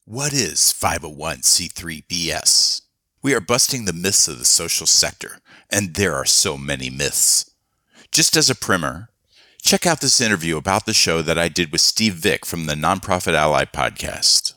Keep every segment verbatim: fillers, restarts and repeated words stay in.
What is five oh one c three B S? We are busting the myths of the social sector, and there are so many myths. Just as a primer, check out this interview about the show that I did with Steve Vick from the Nonprofit Ally podcast.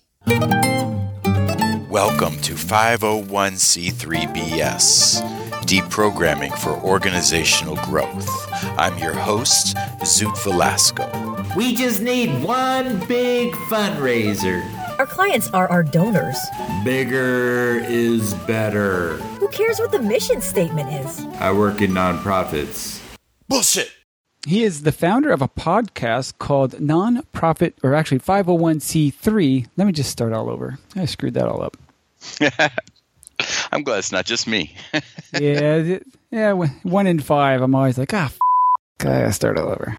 Welcome to five oh one c three B S, Deprogramming for Organizational Growth. I'm your host, Zoot Velasco. We just need one big fundraiser. Our clients are our donors. Bigger is better. Who cares what the mission statement is? I work in nonprofits. Bullshit! He is the founder of a podcast called Nonprofit, or actually five oh one c three. Let me just start all over. I screwed that all up. I'm glad it's not just me. yeah, yeah. One in five. I'm always like, ah, f- I gotta start all over.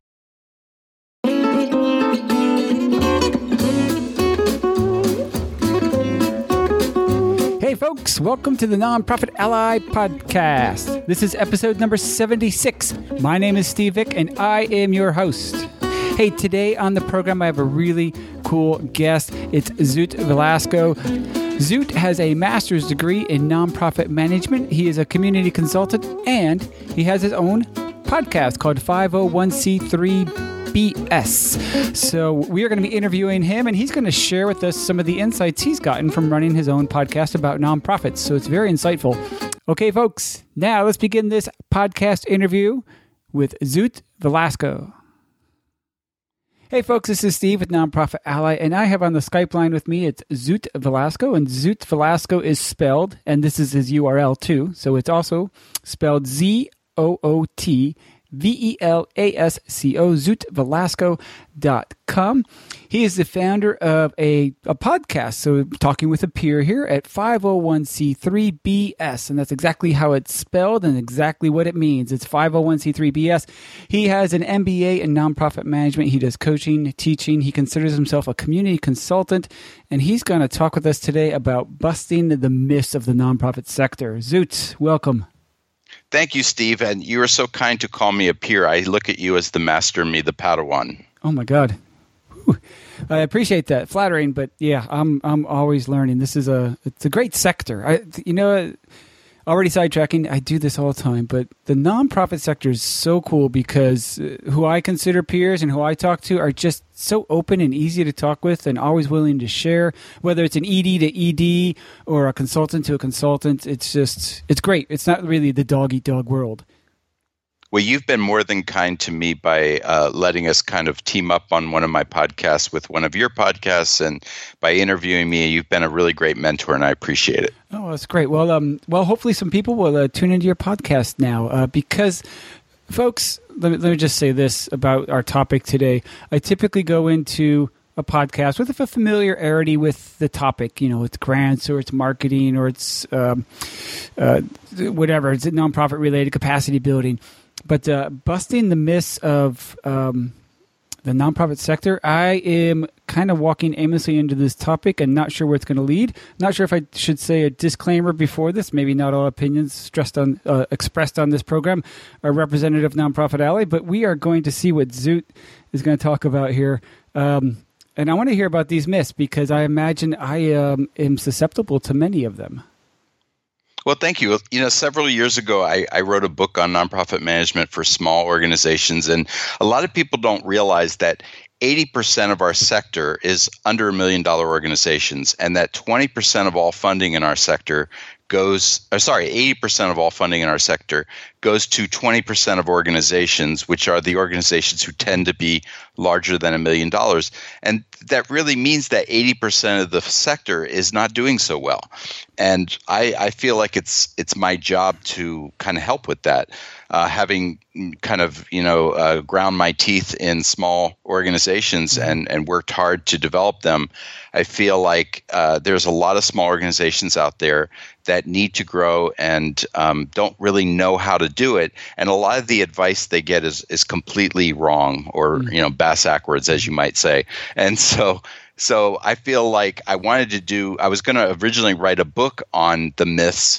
Hey folks, welcome to the Nonprofit Ally podcast. This is episode number seventy-six. My name is Steve Vick and I am your host. Hey, today on the program I have a really cool guest. It's Zoot Velasco. Zoot has a master's degree in nonprofit management. He is a community consultant and he has his own podcast called five oh one c three B S. So we are going to be interviewing him, and he's going to share with us some of the insights he's gotten from running his own podcast about nonprofits. So it's very insightful. Okay, folks, now let's begin this podcast interview with Zoot Velasco. Hey, folks, this is Steve with Nonprofit Ally, and I have on the Skype line with me, it's Zoot Velasco, and Zoot Velasco is spelled, and this is his U R L too, so it's also spelled Z O O T V E L A S C O, zoot velasco dot com. He is the founder of a, a podcast, so talking with a peer here at five oh one c three B S, and that's exactly how it's spelled and exactly what it means. It's five oh one c three B S. He has an M B A in nonprofit management. He does coaching, teaching. He considers himself a community consultant, and he's going to talk with us today about busting the myths of the nonprofit sector. Zoot, welcome. Thank you, Steve, and you are so kind to call me a peer. I look at you as the master, me the Padawan. Oh my God, Whew. I appreciate that. Flattering, but yeah, I'm I'm always learning. This is a it's a great sector. I you know, already sidetracking. I do this all the time, but the nonprofit sector is so cool because who I consider peers and who I talk to are just so open and easy to talk with and always willing to share, whether it's an E D to E D or a consultant to a consultant. It's just, it's great. It's not really the dog-eat-dog world. Well, you've been more than kind to me by uh, letting us kind of team up on one of my podcasts with one of your podcasts, and by interviewing me, you've been a really great mentor, and I appreciate it. Oh, that's great. Well, um, well, hopefully some people will uh, tune into your podcast now uh, because, folks, let me, let me just say this about our topic today. I typically go into a podcast with a familiarity with the topic. You know, it's grants or it's marketing or it's um, uh, whatever. It's nonprofit related, capacity building. But uh, busting the myths of um, the nonprofit sector, I am kind of walking aimlessly into this topic and not sure where it's going to lead. Not sure if I should say a disclaimer before this. Maybe not all opinions stressed on uh, expressed on this program are representative of Nonprofit Ally, but we are going to see what Zoot is going to talk about here. Um, and I want to hear about these myths because I imagine I um, am susceptible to many of them. Well, thank you. You know, several years ago, I, I wrote a book on nonprofit management for small organizations, and a lot of people don't realize that eighty percent of our sector is under a million dollar organizations, and that twenty percent of all funding in our sector goes, or sorry, eighty percent of all funding in our sector goes to twenty percent of organizations, which are the organizations who tend to be larger than a million dollars. And that really means that eighty percent of the sector is not doing so well. And I, I feel like it's it's my job to kind of help with that. Uh, having kind of, you know, uh, ground my teeth in small organizations and, and worked hard to develop them, I feel like uh, there's a lot of small organizations out there that need to grow and um, don't really know how to do it. And a lot of the advice they get is is completely wrong or, you know, bass-ackwards, as you might say. And so so I feel like I wanted to do – I was going to originally write a book on the myths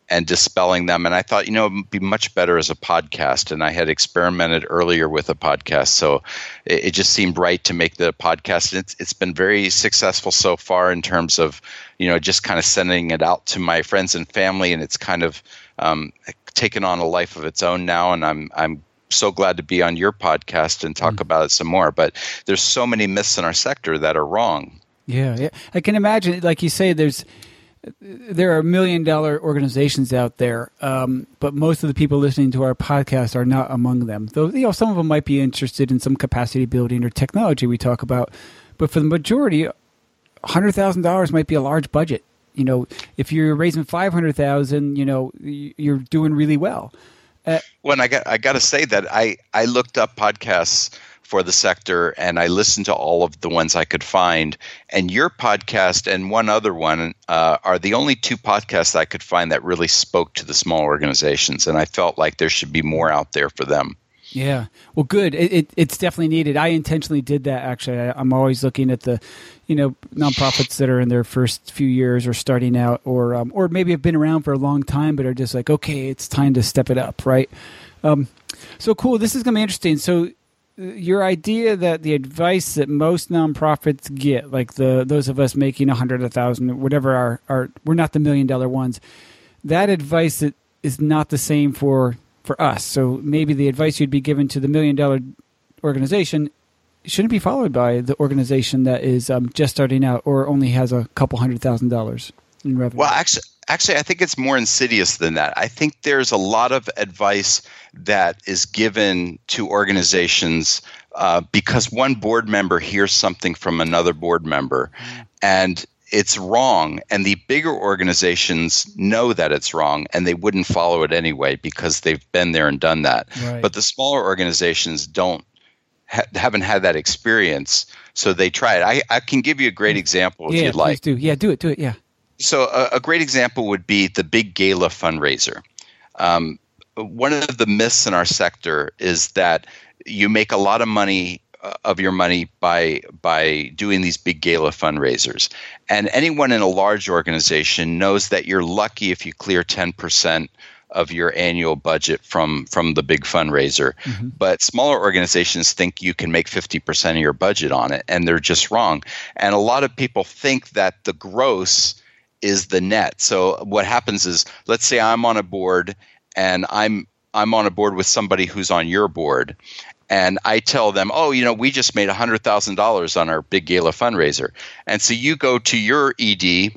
and dispelling them. And I thought, you know, it would be much better as a podcast. And I had experimented earlier with a podcast. So it, it just seemed right to make the podcast. And it's, it's been very successful so far in terms of, you know, just kind of sending it out to my friends and family. And it's kind of um, taken on a life of its own now. And I'm I'm so glad to be on your podcast and talk mm. about it some more. But there's so many myths in our sector that are wrong. Yeah, yeah. I can imagine, like you say, there's there are million dollar organizations out there, um, but most of the people listening to our podcast are not among them. Though, you know, some of them might be interested in some capacity building or technology we talk about, but for the majority, one hundred thousand dollars might be a large budget. You know, if you're raising five hundred thousand dollars, you know, you're doing really well. Uh, well, and I got I got to say that I I looked up podcasts for the sector, and I listened to all of the ones I could find. And your podcast and one other one uh, are the only two podcasts I could find that really spoke to the small organizations. And I felt like there should be more out there for them. Yeah. Well, good. It, it, it's definitely needed. I intentionally did that, actually. I, I'm always looking at the, you know, nonprofits that are in their first few years or starting out, or um, or maybe have been around for a long time, but are just like, okay, it's time to step it up, right? Um, so cool. This is going to be interesting. So your idea that the advice that most nonprofits get, like the those of us making a hundred, a thousand, whatever our, our we're not the million dollar ones, that advice that is not the same for, for us. So maybe the advice you'd be given to the million dollar organization shouldn't be followed by the organization that is um, just starting out or only has a couple hundred thousand dollars in revenue. Well, actually, actually, I think it's more insidious than that. I think there's a lot of advice that is given to organizations uh, because one board member hears something from another board member, and it's wrong. And the bigger organizations know that it's wrong, and they wouldn't follow it anyway because they've been there and done that. Right. But the smaller organizations don't ha- haven't had that experience, so they try it. I, I can give you a great example if yeah, you'd like. Do. Yeah, do it, do it, yeah. So a, a great example would be the Big Gala fundraiser. Um, one of the myths in our sector is that you make a lot of money uh, of your money by by doing these big gala fundraisers. And anyone in a large organization knows that you're lucky if you clear ten percent of your annual budget from, from the big fundraiser. Mm-hmm. But smaller organizations think you can make fifty percent of your budget on it, and they're just wrong. And a lot of people think that the gross is the net. So what happens is, let's say I'm on a board and I'm I'm on a board with somebody who's on your board, and I tell them, oh, you know, we just made one hundred thousand dollars on our big gala fundraiser. And so you go to your E D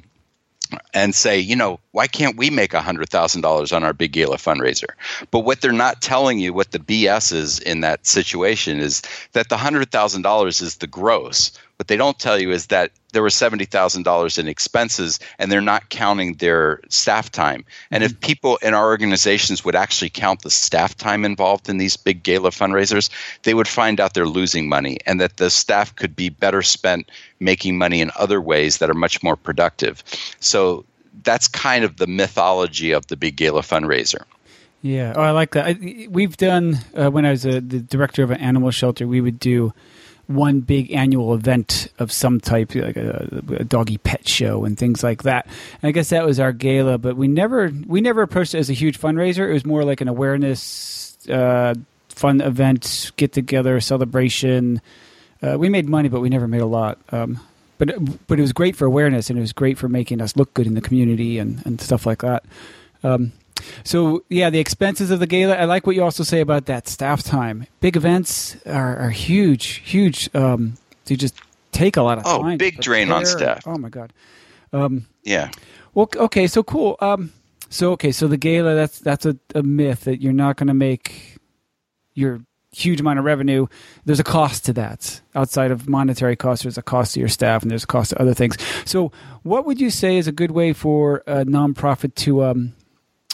and say, you know, why can't we make one hundred thousand dollars on our big gala fundraiser? But what they're not telling you, what the B S is in that situation, is that the one hundred thousand dollars is the gross. What they don't tell you is that there were seventy thousand dollars in expenses, and they're not counting their staff time. And mm-hmm. if people in our organizations would actually count the staff time involved in these big gala fundraisers, they would find out they're losing money, and that the staff could be better spent making money in other ways that are much more productive. So that's kind of the mythology of the big gala fundraiser. Yeah, oh, I like that. I, we've done, uh, when I was a, the director of an animal shelter, we would do one big annual event of some type, like a, a doggy pet show and things like that. And I guess that was our gala, but we never we never approached it as a huge fundraiser. It was more like an awareness, uh, fun event, get together, celebration. Uh, we made money, but we never made a lot. Um, but but it was great for awareness, and it was great for making us look good in the community and, and stuff like that. Um, So, yeah, the expenses of the gala, I like what you also say about that staff time. Big events are, are huge, huge. Um, they just take a lot of oh, time. Oh, big drain on staff. Oh, my God. Um, yeah. Well, okay, so cool. Um, so, okay, so the gala, that's that's a, a myth that you're not going to make your huge amount of revenue. There's a cost to that. Outside of monetary costs, there's a cost to your staff, and there's a cost to other things. So what would you say is a good way for a nonprofit to um, –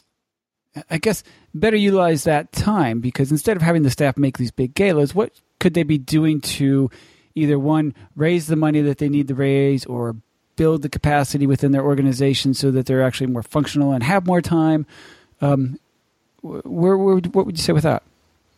I guess better utilize that time? Because instead of having the staff make these big galas, what could they be doing to either, one, raise the money that they need to raise, or build the capacity within their organization so that they're actually more functional and have more time? Um, where, where, what would you say with that?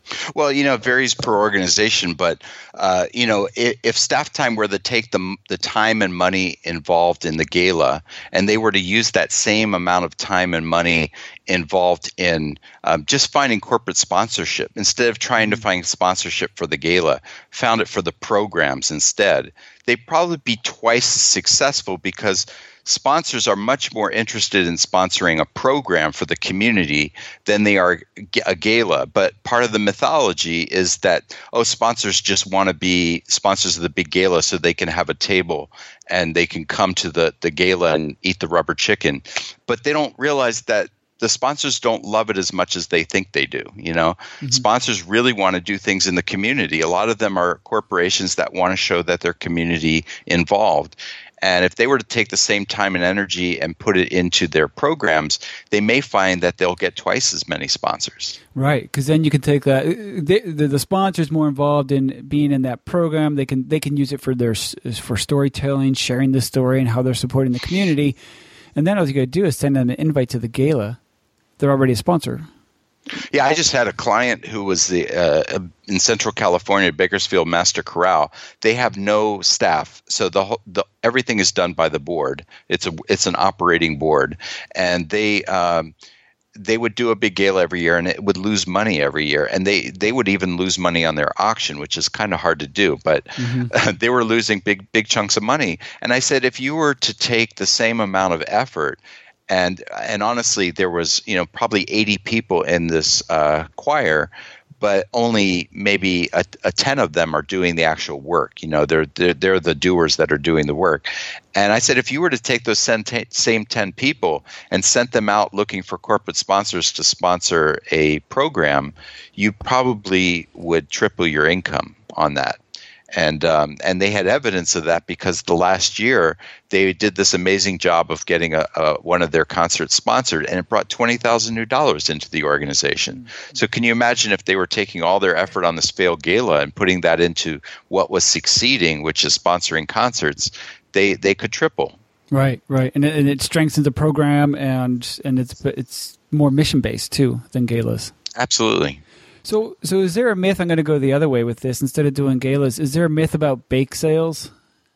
Well, you know, it varies per organization, but uh, you know, if, if staff time were to take the the time and money involved in the gala, and they were to use that same amount of time and money involved in um, just finding corporate sponsorship, instead of trying to find sponsorship for the gala, found it for the programs instead, they'd probably be twice as successful, because sponsors are much more interested in sponsoring a program for the community than they are a gala. But part of the mythology is that, oh, sponsors just want to be sponsors of the big gala so they can have a table and they can come to the, the gala and eat the rubber chicken. But they don't realize that the sponsors don't love it as much as they think they do. You know, mm-hmm. Sponsors really want to do things in the community. A lot of them are corporations that want to show that they're community involved. And if they were to take the same time and energy and put it into their programs, they may find that they'll get twice as many sponsors. Right, because then you can take that. The, the, the sponsor's more involved in being in that program. They can they can use it for their for storytelling, sharing the story, and how they're supporting the community. And then all you got to do is send them an invite to the gala. They're already a sponsor. Yeah, I just had a client who was the uh, in Central California, Bakersfield Master Chorale. They have no staff, so the, whole, the everything is done by the board. It's a it's an operating board, and they um, they would do a big gala every year, and it would lose money every year, and they they would even lose money on their auction, which is kind of hard to do. But mm-hmm. uh, they were losing big big chunks of money, and I said, if you were to take the same amount of effort. And and honestly, there was, you know, probably eighty people in this uh, choir, but only maybe a, a ten of them are doing the actual work. You know, they're, they're they're the doers that are doing the work. And I said, if you were to take those same ten people and sent them out looking for corporate sponsors to sponsor a program, you probably would triple your income on that. And um, and they had evidence of that, because the last year they did this amazing job of getting a, a one of their concerts sponsored, and it brought twenty thousand new dollars into the organization. Mm-hmm. So can you imagine if they were taking all their effort on this failed gala and putting that into what was succeeding, which is sponsoring concerts, they they could triple. Right, right, and it, and it strengthens the program, and and it's it's more mission based too than galas. Absolutely. So, so is there a myth? I'm going to go the other way with this. Instead of doing galas, is there a myth about bake sales?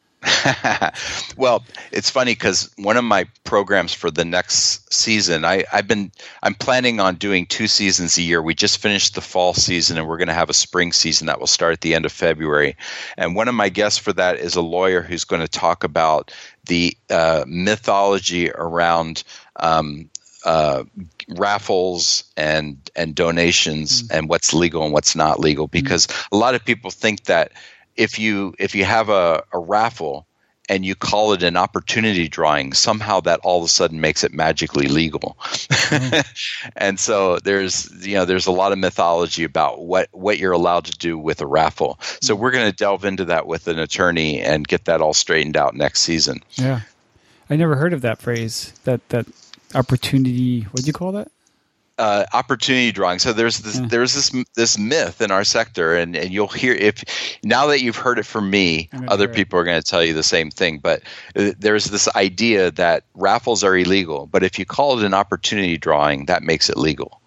Well, it's funny, because one of my programs for the next season, I, I've been I'm planning on doing two seasons a year. We just finished the fall season, and we're going to have a spring season that will start at the end of February. And one of my guests for that is a lawyer who's going to talk about the uh, mythology around Um, Uh, raffles and and donations mm. and what's legal and what's not legal, because mm. a lot of people think that if you if you have a, a raffle and you call it an opportunity drawing, somehow that all of a sudden makes it magically legal. Mm. And so there's you know there's a lot of mythology about what what you're allowed to do with a raffle. So mm. we're going to delve into that with an attorney and get that all straightened out next season. Yeah, I never heard of that phrase. That that. Opportunity, what do you call that? Uh, opportunity drawing. So there's this yeah. there's this this myth in our sector, and, and you'll hear, if now that you've heard it from me, other people it. are going to tell you the same thing. But uh, there's this idea that raffles are illegal, but if you call it an opportunity drawing, that makes it legal.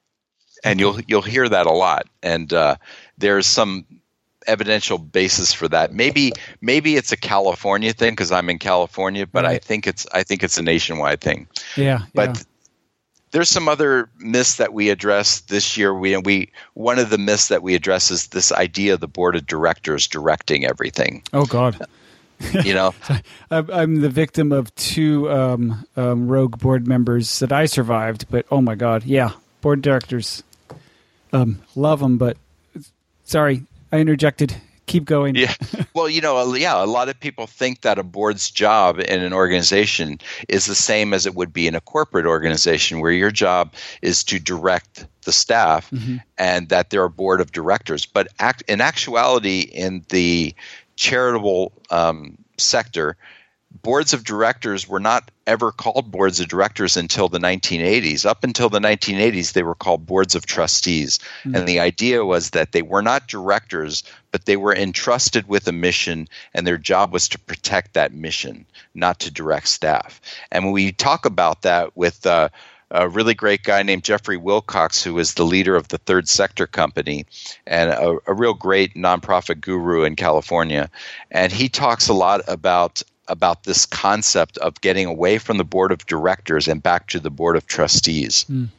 And you'll you'll hear that a lot. And uh, there's some evidential basis for that. Maybe maybe it's a California thing, because I'm in California, but right. I think it's I think it's a nationwide thing. Yeah, but yeah. there's some other myths that we address this year. We we one of the myths that we address is this idea of the board of directors directing everything. Oh God. You know, I'm the victim of two um, um, rogue board members that I survived, but oh my God, yeah, board directors, um, love them, but sorry. I interjected. Keep going. Yeah. Well, you know, yeah, a lot of people think that a board's job in an organization is the same as it would be in a corporate organization, where your job is to direct the staff, mm-hmm. and that they're a board of directors. But act, in actuality, in the charitable um, sector, boards of directors were not ever called boards of directors until the nineteen eighties. Up until the nineteen eighties, they were called boards of trustees. Mm-hmm. And the idea was that they were not directors, but they were entrusted with a mission, and their job was to protect that mission, not to direct staff. And when we talk about that with uh, a really great guy named Jeffrey Wilcox, who is the leader of the Third Sector Company and a, a real great nonprofit guru in California. And he talks a lot about about this concept of getting away from the board of directors and back to the board of trustees. Mm.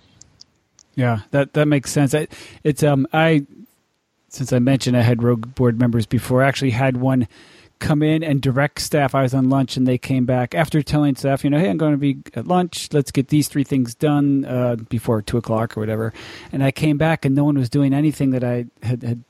Yeah, that that makes sense. I, it's um I since I mentioned I had rogue board members before, I actually had one come in and direct staff. I was on lunch and they came back after telling staff, you know, hey, I'm going to be at lunch. Let's get these three things done uh, before two o'clock or whatever. And I came back and no one was doing anything that I had, had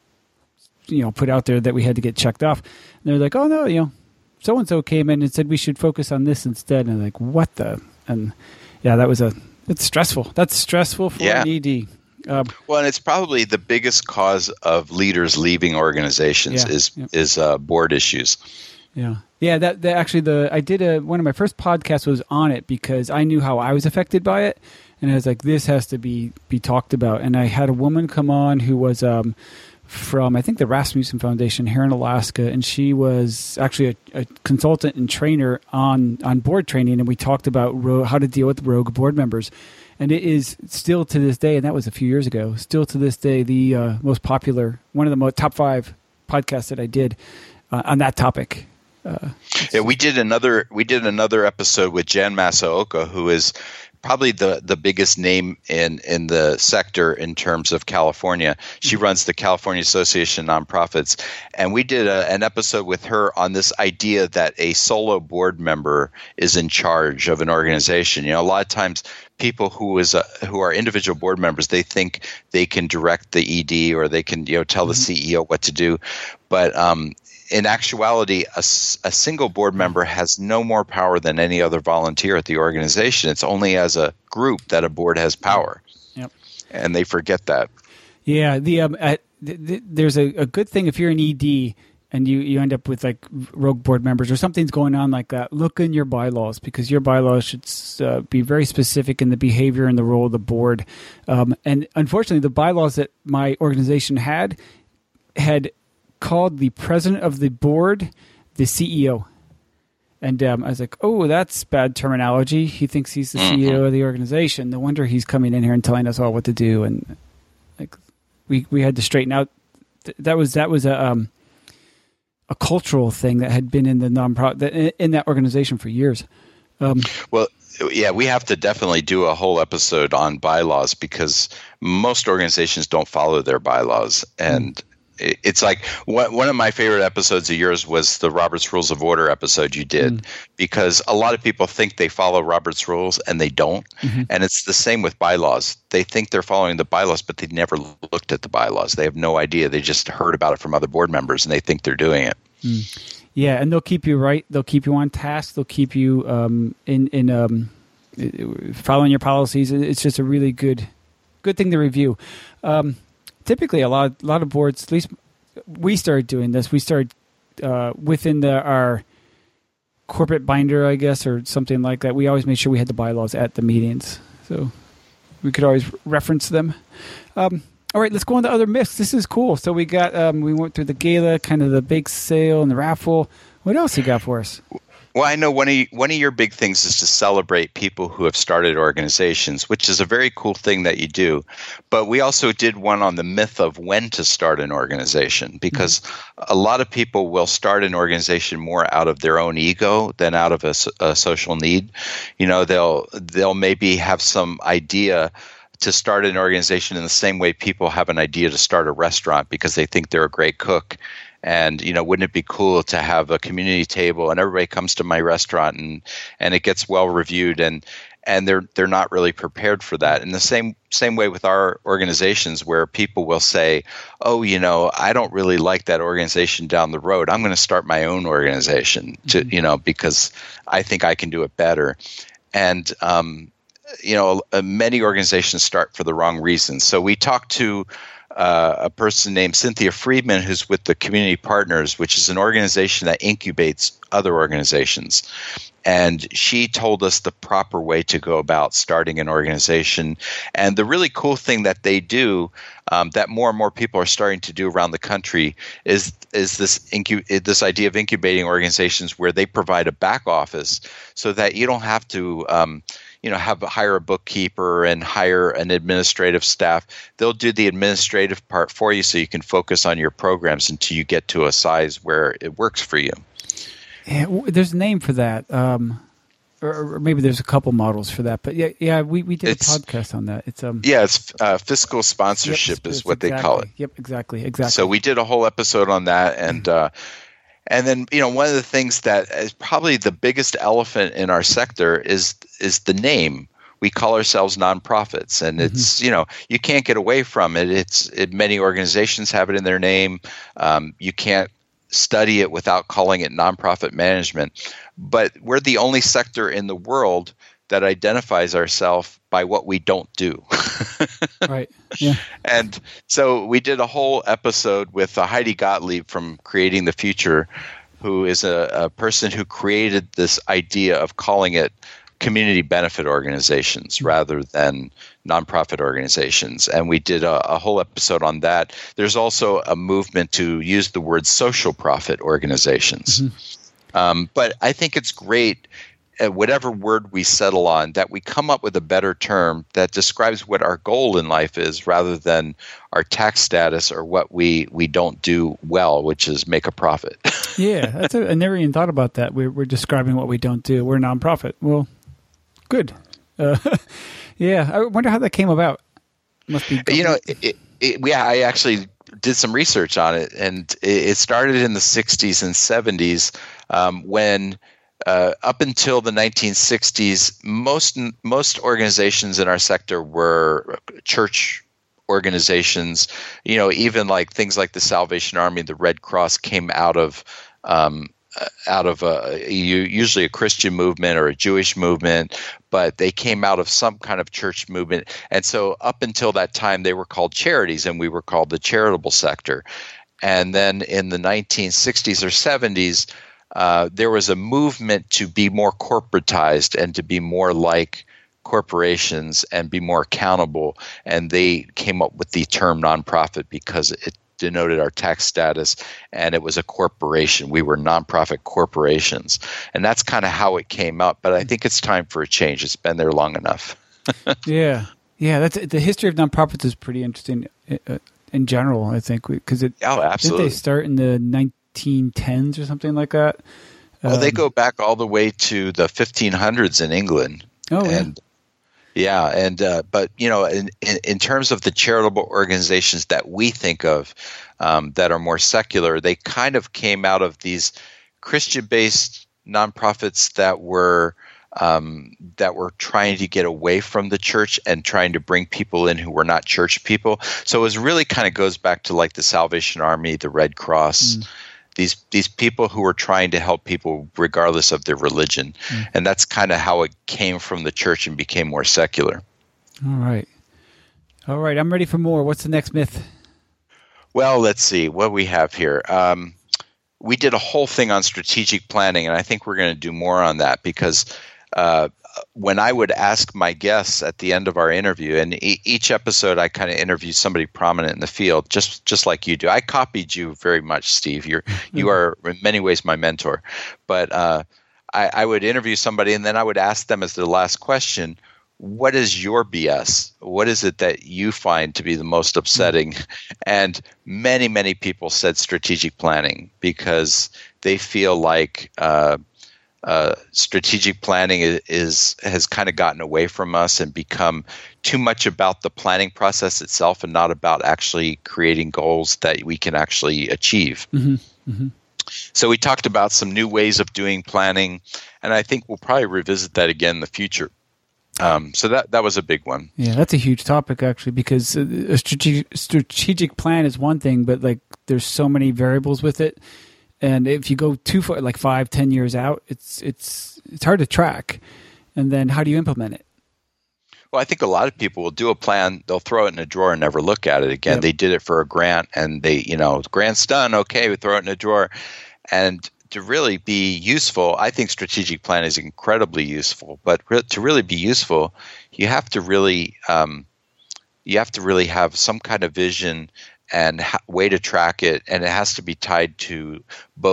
you know, put out there that we had to get checked off. And they're like, oh no, you know, so-and-so came in and said we should focus on this instead. And I'm like, what the? And yeah, that was a, it's stressful. That's stressful for yeah. an E D. Um, well, and it's probably the biggest cause of leaders leaving organizations yeah, is yeah. is uh, board issues. Yeah, yeah. That, that actually, the I did a one of my first podcasts was on it because I knew how I was affected by it, and I was like, this has to be be talked about. And I had a woman come on who was um, from I think the Rasmussen Foundation here in Alaska, and she was actually a, a consultant and trainer on on board training, and we talked about ro- how to deal with rogue board members. And it is still to this day, and that was a few years ago, still to this day, the uh, most popular, one of the most, top five podcasts that I did uh, on that topic. Uh, yeah, we did another we did another episode with Jan Masaoka, who is probably the, the biggest name in, in the sector in terms of California. She runs the California Association of Nonprofits. And we did a, an episode with her on this idea that a solo board member is in charge of an organization. You know, a lot of times people who is a, who are individual board members, they think they can direct the E D or they can, you know, tell the C E O what to do. But um, in actuality, a, a single board member has no more power than any other volunteer at the organization. It's only as a group that a board has power. Yep. And they forget that. Yeah, the um, uh, th- th- there's a, a good thing if you're an E D and you, you end up with like rogue board members or something's going on like that, look in your bylaws because your bylaws should uh, be very specific in the behavior and the role of the board. Um, and unfortunately, the bylaws that my organization had had called the president of the board the C E O. And um, I was like, oh, that's bad terminology. He thinks he's the mm-hmm. C E O of the organization. No wonder he's coming in here and telling us all what to do. And like, we we had to straighten out. That was that was a um, a cultural thing that had been in the nonprofit in that organization for years. Um, well, yeah, we have to definitely do a whole episode on bylaws because most organizations don't follow their bylaws. And mm. it's like one of my favorite episodes of yours was the Robert's Rules of Order episode you did mm. because a lot of people think they follow Robert's rules and they don't. Mm-hmm. And it's the same with bylaws. They think they're following the bylaws, but they never looked at the bylaws. They have no idea. They just heard about it from other board members and they think they're doing it. Mm. Yeah, and they'll keep you right. They'll keep you on task. They'll keep you um, in in um, following your policies. It's just a really good good thing to review. Um, typically, a lot a lot of boards, at least we started doing this. We started uh, within the, our corporate binder, I guess, or something like that. We always made sure we had the bylaws at the meetings, so we could always reference them. Um, All right, let's go on to other myths. This is cool. So we got um, we went through the gala, kind of the big sale and the raffle. What else you got for us? Well, I know one of one of your big things is to celebrate people who have started organizations, which is a very cool thing that you do. But we also did one on the myth of when to start an organization, because mm-hmm. a lot of people will start an organization more out of their own ego than out of a, a social need. You know, they'll they'll maybe have some idea to start an organization in the same way people have an idea to start a restaurant because they think they're a great cook. And, you know, wouldn't it be cool to have a community table and everybody comes to my restaurant and, and it gets well reviewed and, and they're they're not really prepared for that. In the same same way with our organizations where people will say, oh, you know, I don't really like that organization down the road. I'm going to start my own organization to, mm-hmm. you know, because I think I can do it better. And, um, you know, uh, many organizations start for the wrong reasons. So we talked to uh, a person named Cynthia Friedman, who's with the Community Partners, which is an organization that incubates other organizations. And she told us the proper way to go about starting an organization. And the really cool thing that they do um, that more and more people are starting to do around the country is is this incu- this idea of incubating organizations where they provide a back office so that you don't have to um, you know, have hire a bookkeeper and hire an administrative staff. They'll do the administrative part for you so you can focus on your programs until you get to a size where it works for you. Yeah, there's a name for that. Um, or, or maybe there's a couple models for that. But yeah, yeah, we, we did It's- a podcast on that. It's um Yeah, it's uh, fiscal sponsorship yep, is it's what they exactly, call it. Yep, exactly, exactly. So we did a whole episode on that, and uh, and then you know one of the things that is probably the biggest elephant in our sector is is the name. We call ourselves nonprofits, and it's you know you can't get away from it. It's it, many organizations have it in their name. Um, you can't study it without calling it nonprofit management. But we're the only sector in the world that identifies ourselves by what we don't do. Right. Yeah. And so we did a whole episode with uh, Heidi Gottlieb from Creating the Future, who is a, a person who created this idea of calling it community benefit organizations rather than nonprofit organizations. And we did a, a whole episode on that. There's also a movement to use the word social profit organizations. Mm-hmm. Um, but I think it's great, uh, whatever word we settle on, that we come up with a better term that describes what our goal in life is rather than our tax status or what we, we don't do well, which is make a profit. Yeah, that's a, I never even thought about that. We're, we're describing what we don't do. We're a nonprofit. Well, good. Uh, yeah, I wonder how that came about. Must be you know, it, it, yeah, I actually did some research on it, and it, it started in the sixties and seventies um, when uh, up until the nineteen sixties, most most organizations in our sector were church organizations. You know, even like things like the Salvation Army, the Red Cross came out of um, out of a, usually a Christian movement or a Jewish movement, but they came out of some kind of church movement. And so up until that time, they were called charities, and we were called the charitable sector. And then in the nineteen sixties or seventies, uh, there was a movement to be more corporatized and to be more like corporations and be more accountable. And they came up with the term nonprofit because it denoted our tax status, and it was a corporation. We were nonprofit corporations, and that's kind of how it came up. But I think it's time for a change. It's been there long enough. yeah, yeah. That's the history of nonprofits is pretty interesting uh, in general. I think because it. Oh, absolutely. Didn't they start in the nineteen tens or something like that? Well, um, they go back all the way to the fifteen hundreds in England. Oh, yeah. And, Yeah, and uh, but you know, in, in in terms of the charitable organizations that we think of um, that are more secular, they kind of came out of these Christian-based nonprofits that were um, that were trying to get away from the church and trying to bring people in who were not church people. So it was really kind of goes back to like the Salvation Army, the Red Cross. Mm. These these people who were trying to help people regardless of their religion. Mm. And that's kind of how it came from the church and became more secular. All right. All right, I'm ready for more. What's the next myth? Well, let's see what we have here. Um, we did a whole thing on strategic planning, and I think we're going to do more on that because uh, when I would ask my guests at the end of our interview, and e- each episode I kind of interview somebody prominent in the field, just just like you do. I copied you very much, Steve. You're you are in many ways my mentor. But uh, I, I would interview somebody, and then I would ask them as their last question, what is your B S? What is it that you find to be the most upsetting? And many, many people said strategic planning because they feel like uh, uh, strategic planning is, is has kind of gotten away from us and become too much about the planning process itself and not about actually creating goals that we can actually achieve. Mm-hmm. Mm-hmm. So we talked about some new ways of doing planning, and I think we'll probably revisit that again in the future. Um, so that that was a big one. Yeah, that's a huge topic actually, because a strategic strategic plan is one thing, but like there's so many variables with it, and if you go too far, like five, ten years out, it's it's it's hard to track. And then how do you implement it? Well, I think a lot of people will do a plan, they'll throw it in a drawer and never look at it again. Yep. They did it for a grant, and they, you know, grant's done. Okay, we throw it in a drawer, and to really be useful, I think strategic plan is incredibly useful. But re- to really be useful, you have to really um, you have to really have some kind of vision and ha- way to track it, and it has to be tied to both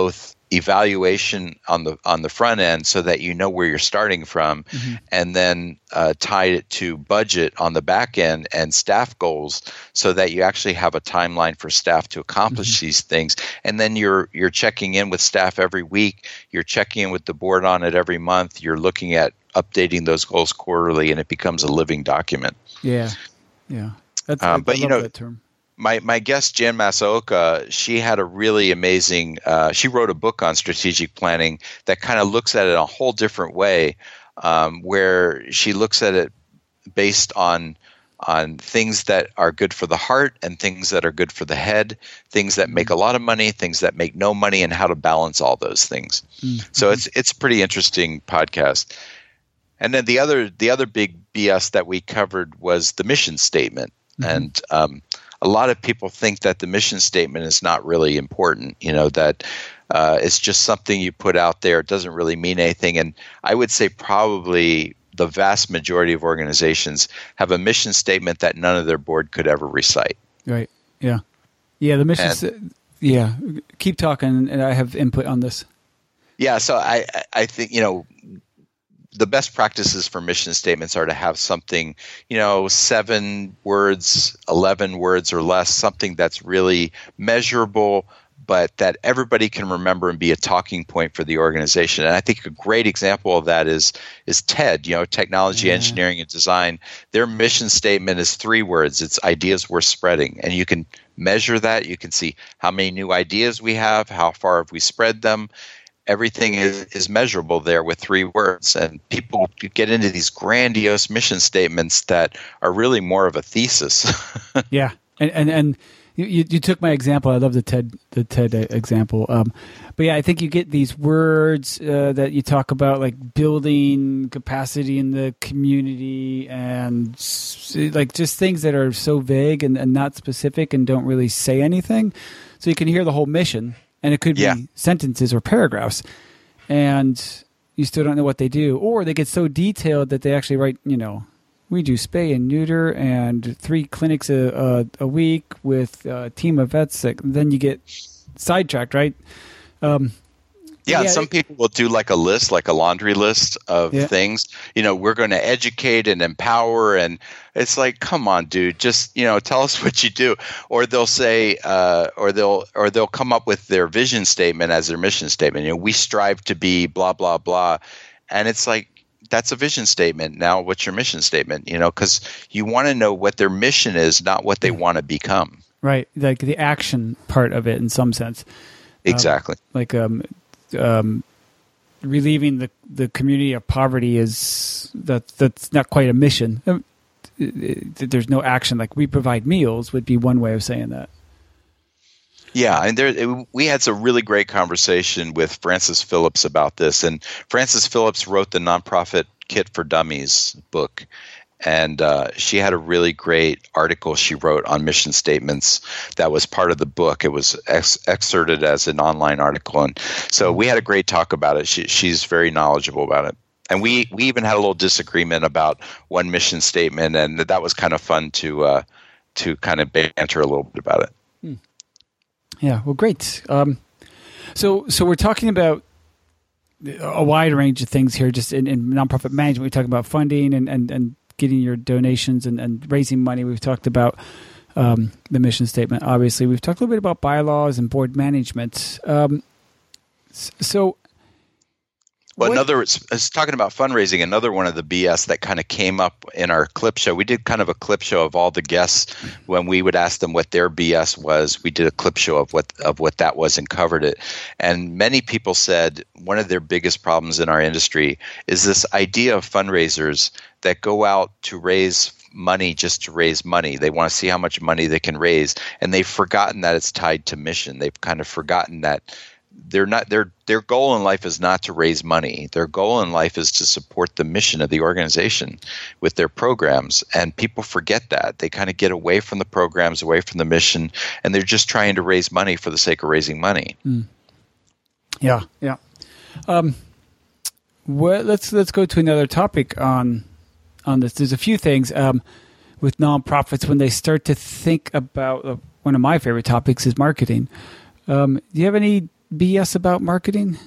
evaluation on the on the front end so that you know where you're starting from, mm-hmm. and then uh, tie it to budget on the back end and staff goals so that you actually have a timeline for staff to accomplish mm-hmm. these things. And then you're you're checking in with staff every week, you're checking in with the board on it every month, you're looking at updating those goals quarterly, and it becomes a living document. Yeah, yeah. That's, um, I, but I you love know, that term. My my guest, Jan Masaoka, she had a really amazing, uh, she wrote a book on strategic planning that kind of looks at it in a whole different way, um, where she looks at it based on on things that are good for the heart and things that are good for the head, things that make a lot of money, things that make no money, and how to balance all those things. Mm-hmm. So it's it's a pretty interesting podcast. And then the other the other big B S that we covered was the mission statement. Mm-hmm. And um, a lot of people think that the mission statement is not really important, you know, that uh, it's just something you put out there. It doesn't really mean anything. And I would say probably the vast majority of organizations have a mission statement that none of their board could ever recite. Right. Yeah. Yeah. The mission. And, yeah. Keep talking, and I have input on this. Yeah. So I, I think, you know, the best practices for mission statements are to have something, you know, seven words, eleven words or less, something that's really measurable, but that everybody can remember and be a talking point for the organization. And I think a great example of that is is TED, you know, Technology, yeah. Engineering, and Design. Their mission statement is three words. It's ideas worth spreading. And you can measure that. You can see how many new ideas we have, how far have we spread them. Everything is, is measurable there with three words. And people get into these grandiose mission statements that are really more of a thesis. Yeah. And, and, and you, you took my example. I love the TED, the TED example. Um, but yeah, I think you get these words uh, that you talk about, like building capacity in the community and like just things that are so vague and, and not specific and don't really say anything. So you can hear the whole mission. And it could be yeah. sentences or paragraphs, and you still don't know what they do. Or they get so detailed that they actually write, you know, we do spay and neuter and three clinics a, a, a week with a team of vets. That, then you get sidetracked, right? Um, yeah, yeah, some it, people will do like a list, like a laundry list of yeah. things. You know, we're going to educate and empower, and it's like, come on, dude, just, you know, tell us what you do. Or they'll say, uh, or they'll, or they'll come up with their vision statement as their mission statement. You know, we strive to be blah blah blah, and it's like, that's a vision statement. Now, what's your mission statement? You know, because you want to know what their mission is, not what they want to become. Right, like the action part of it, in some sense. Exactly. Um, like um. Um, relieving the, the community of poverty is that that's not quite a mission. It, it, there's no action. Like we provide meals would be one way of saying that. Yeah, and there it, we had some really great conversation with Frances Phillips about this, and Frances Phillips wrote the Nonprofit Kit for Dummies book. And uh, she had a really great article she wrote on mission statements that was part of the book. It was ex- excerpted as an online article. And so we had a great talk about it. She, she's very knowledgeable about it. And we, we even had a little disagreement about one mission statement, and that was kind of fun to uh, to kind of banter a little bit about it. Hmm. Yeah, well, great. Um, so so we're talking about a wide range of things here, just in, in nonprofit management. We're talking about funding and, and, and getting your donations and, and raising money. We've talked about um, the mission statement, obviously. We've talked a little bit about bylaws and board management. Um, so, well, what? another, is talking about fundraising, another one of the B S that kind of came up in our clip show. We did kind of a clip show of all the guests when we would ask them what their B S was. We did a clip show of what of what that was and covered it. And many people said one of their biggest problems in our industry is this idea of fundraisers that go out to raise money just to raise money. They want to see how much money they can raise, and they've forgotten that it's tied to mission. They've kind of forgotten that they're not their their goal in life is not to raise money. Their goal in life is to support the mission of the organization with their programs, and people forget that. They kind of get away from the programs, away from the mission, and they're just trying to raise money for the sake of raising money. Mm. Yeah, yeah. Um, well, let's let's go to another topic on on this. There's a few things um, with nonprofits when they start to think about uh, one of my favorite topics is marketing. Um, do you have any B S about marketing?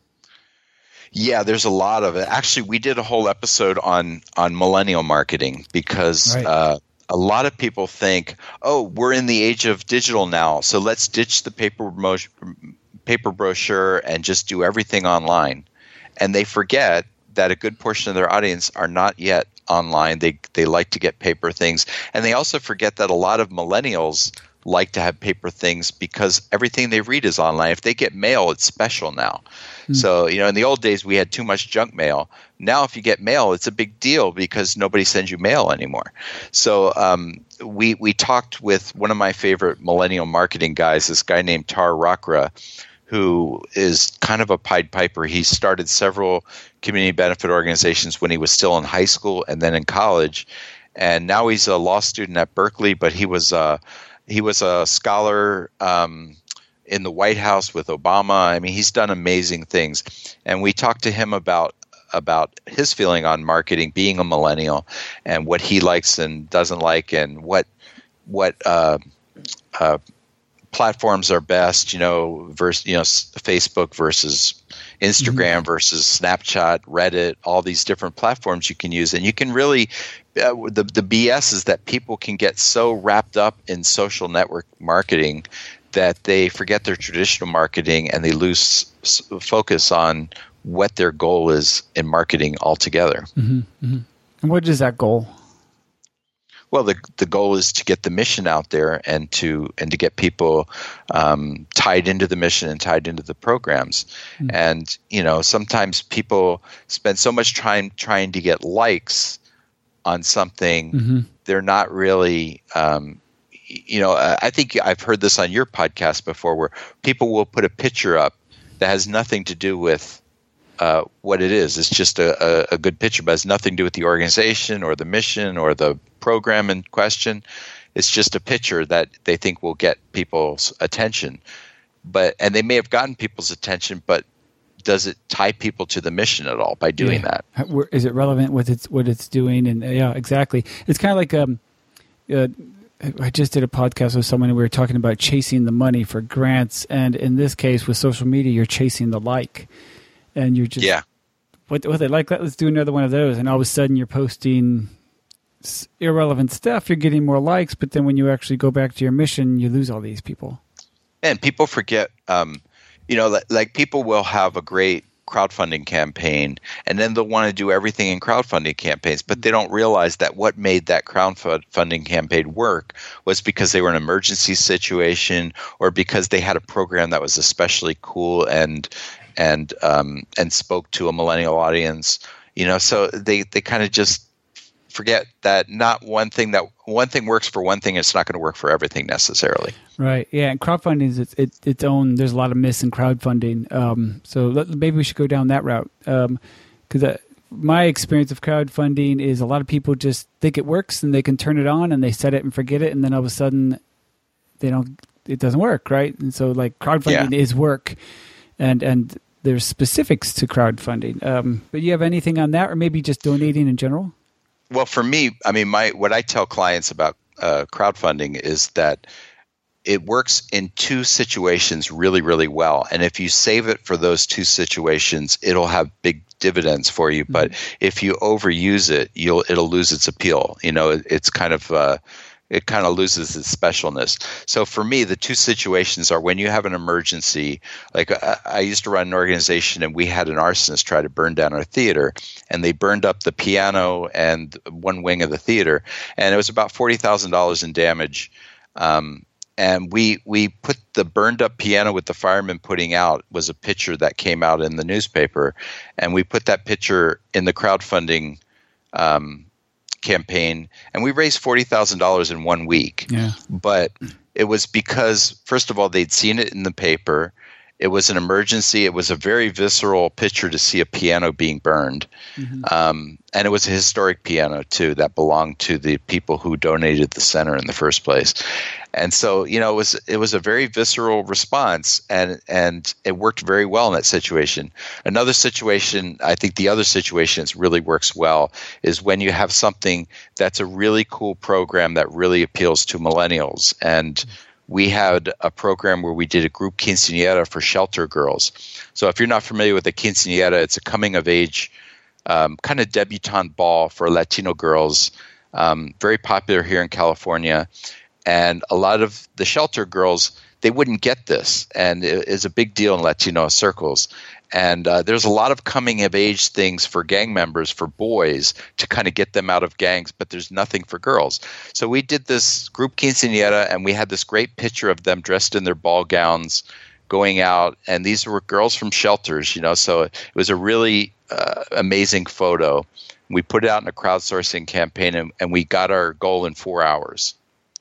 Yeah, there's a lot of it. Actually, we did a whole episode on on millennial marketing because Right. uh, a lot of people think, oh, we're in the age of digital now, so let's ditch the paper mo- paper brochure and just do everything online. And they forget that a good portion of their audience are not yet online. They they like to get paper things. And they also forget that a lot of millennials like to have paper things because everything they read is online. If they get mail, it's special now. Mm. So, you know, in the old days, we had too much junk mail. Now, if you get mail, it's a big deal because nobody sends you mail anymore. So um, we we talked with one of my favorite millennial marketing guys, this guy named Tar Rakra, who is kind of a Pied Piper. He started several community benefit organizations when he was still in high school and then in college. And now he's a law student at Berkeley, but he was uh, he was a scholar um, in the White House with Obama. I mean, he's done amazing things. And we talked to him about about his feeling on marketing, being a millennial, and what he likes and doesn't like, and what what uh, uh, platforms are best, you know, versus you know Facebook versus Instagram mm-hmm. versus Snapchat, Reddit, all these different platforms you can use, and you can really uh, the the B S is that people can get so wrapped up in social network marketing that they forget their traditional marketing and they lose s- focus on what their goal is in marketing altogether. Mm-hmm. Mm-hmm. And what is that goal? Well, the the goal is to get the mission out there and to and to get people um, tied into the mission and tied into the programs. Mm-hmm. And you know, sometimes people spend so much time trying to get likes on something, mm-hmm. they're not really. Um, you know, I think I've heard this on your podcast before, where people will put a picture up that has nothing to do with uh, what it is. It's just a, a, a good picture, but has nothing to do with the organization or the mission or the program in question. It's just a picture that they think will get people's attention. But and they may have gotten people's attention, but does it tie people to the mission at all by doing yeah. that? Is it relevant with its what it's doing? And yeah, exactly. It's kind of like um, uh, I just did a podcast with someone and we were talking about chasing the money for grants, and in this case with social media, you're chasing the like, and you're just yeah. What what they like that? Let's do another one of those, and all of a sudden you're posting irrelevant stuff. You're getting more likes, but then when you actually go back to your mission, you lose all these people. And people forget, um, you know, like, like people will have a great crowdfunding campaign, and then they'll want to do everything in crowdfunding campaigns, but they don't realize that what made that crowdfunding campaign work was because they were in an emergency situation or because they had a program that was especially cool and and um, and spoke to a millennial audience. You know, so they, they kind of just forget that not one thing that one thing works for one thing, it's not going to work for everything necessarily. Right. Yeah. And crowdfunding is its, its, its own. There's a lot of myths in crowdfunding. Um, so let, maybe we should go down that route. Um, because uh, my experience of crowdfunding is a lot of people just think it works and they can turn it on and they set it and forget it, and then all of a sudden they don't. It doesn't work, right? And so like crowdfunding yeah. is work, and and there's specifics to crowdfunding. Um, but you have anything on that, or maybe just donating in general? Well, for me, I mean, my what I tell clients about uh, crowdfunding is that it works in two situations really, really well. And if you save it for those two situations, it'll have big dividends for you. Mm-hmm. But if you overuse it, you'll it'll lose its appeal. You know, it, it's kind of uh, it kind of loses its specialness. So for me, the two situations are when you have an emergency. Like I, I used to run an organization, and we had an arsonist try to burn down our theater, and they burned up the piano and one wing of the theater, and it was about forty thousand dollars in damage. Um, and we we put the burned up piano with the firemen putting out was a picture that came out in the newspaper, and we put that picture in the crowdfunding um, campaign, and we raised forty thousand dollars in one week. Yeah. But it was because, first of all, they'd seen it in the paper. It was an emergency. It was a very visceral picture to see a piano being burned. Mm-hmm. Um, and it was a historic piano, too, that belonged to the people who donated the center in the first place. And so, you know, it was it was a very visceral response, and and it worked very well in that situation. Another situation, I think the other situation that really works well is when you have something that's a really cool program that really appeals to millennials. And we had a program where we did a group quinceañera for shelter girls. So if you're not familiar with a quinceañera, it's a coming-of-age um, kind of debutante ball for Latino girls, um, very popular here in California. And a lot of the shelter girls, they wouldn't get this, and it is a big deal in Latino circles. And uh, there's a lot of coming-of-age things for gang members, for boys, to kind of get them out of gangs, but there's nothing for girls. So we did this group quinceañera, and we had this great picture of them dressed in their ball gowns going out, and these were girls from shelters, you know, so it was a really uh, amazing photo. We put it out in a crowdsourcing campaign, and, and we got our goal in four hours.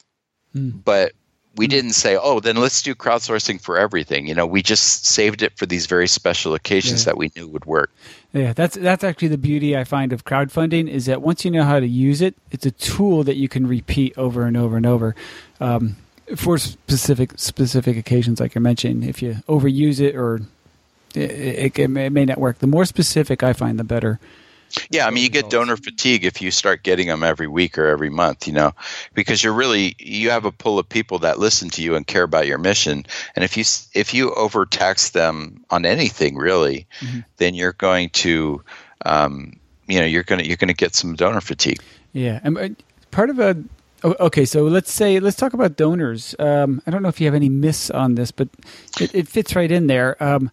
Mm. But we didn't say, oh, then let's do crowdsourcing for everything. You know, we just saved it for these very special occasions yeah. that we knew would work. Yeah, that's that's actually the beauty I find of crowdfunding, is that once you know how to use it, it's a tool that you can repeat over and over and over um, for specific specific occasions, like I mentioned. If you overuse it, or it, it, it may not work. The more specific I find, the better. Yeah, I mean, you get donor fatigue if you start getting them every week or every month, you know, because you're really, you have a pool of people that listen to you and care about your mission. And if you if you overtax them on anything, really, mm-hmm. then you're going to, um, you know, you're going to you're going to get some donor fatigue. Yeah, and part of a okay, so let's say let's talk about donors. Um, I don't know if you have any myths on this, but it, it fits right in there. Um,